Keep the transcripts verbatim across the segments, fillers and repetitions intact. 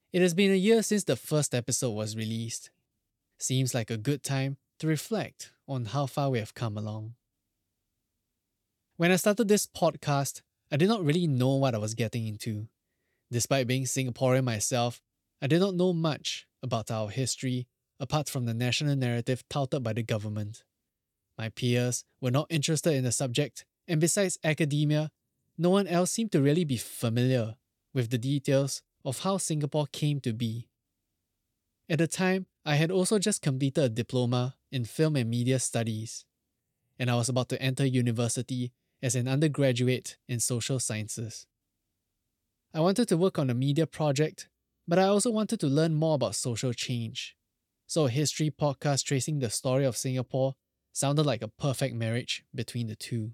It has been a year since the first episode was released. Seems like a good time to reflect on how far we have come along. When I started this podcast, I did not really know what I was getting into. Despite being Singaporean myself, I did not know much about our history apart from the national narrative touted by the government. My peers were not interested in the subject, and besides academia, no one else seemed to really be familiar with the details of how Singapore came to be. At the time, I had also just completed a diploma in film and media studies, and I was about to enter university as an undergraduate in social sciences. I wanted to work on a media project, but I also wanted to learn more about social change. So a history podcast tracing the story of Singapore sounded like a perfect marriage between the two.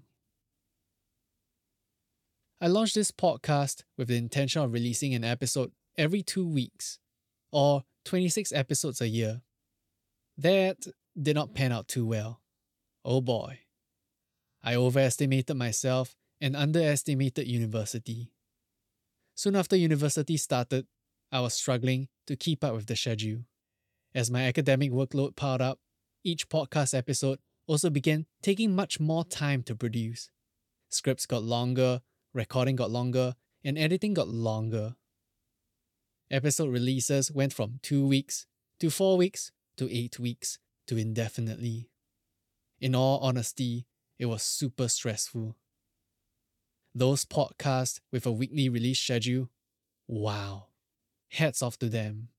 I launched this podcast with the intention of releasing an episode every two weeks, or twenty-six episodes a year. That did not pan out too well. Oh boy. I overestimated myself and underestimated university. Soon after university started, I was struggling to keep up with the schedule. As my academic workload piled up, each podcast episode also began taking much more time to produce. Scripts got longer, recording got longer, and editing got longer. Episode releases went from two weeks to four weeks to eight weeks to indefinitely. In all honesty, it was super stressful. Those podcasts with a weekly release schedule, wow, hats off to them.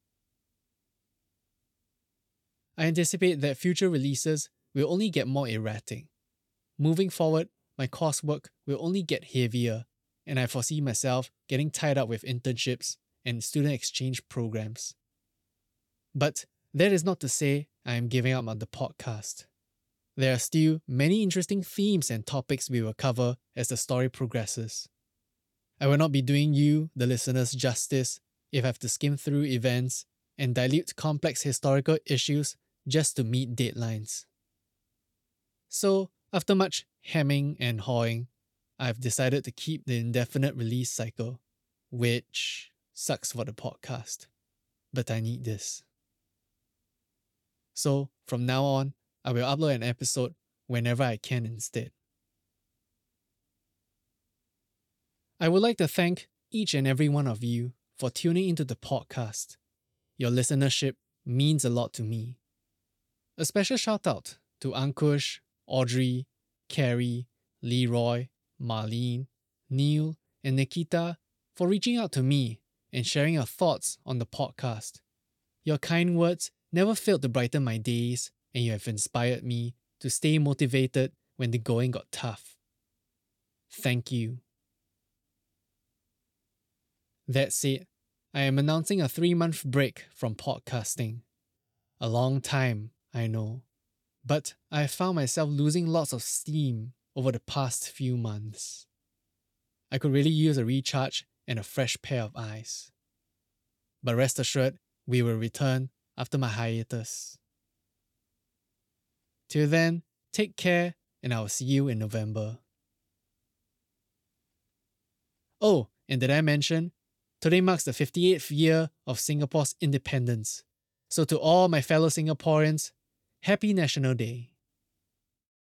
I anticipate that future releases will only get more erratic. Moving forward, my coursework will only get heavier, and I foresee myself getting tied up with internships and student exchange programs. But that is not to say I am giving up on the podcast. There are still many interesting themes and topics we will cover as the story progresses. I will not be doing you, the listeners, justice if I have to skim through events and dilute complex historical issues just to meet deadlines. So, after much hemming and hawing, I've decided to keep the indefinite release cycle, which sucks for the podcast. But I need this. So, from now on, I will upload an episode whenever I can instead. I would like to thank each and every one of you for tuning into the podcast. Your listenership means a lot to me. A special shout out to Ankush, Audrey, Carrie, Leroy, Marlene, Neil, and Nikita for reaching out to me and sharing your thoughts on the podcast. Your kind words never failed to brighten my days, and you have inspired me to stay motivated when the going got tough. Thank you. That said, I am announcing a three-month break from podcasting. A long time, I know, but I have found myself losing lots of steam over the past few months. I could really use a recharge and a fresh pair of eyes. But rest assured, we will return after my hiatus. Till then, take care, and I will see you in November. Oh, and did I mention, today marks the fifty-eighth year of Singapore's independence. So to all my fellow Singaporeans, Happy National Day.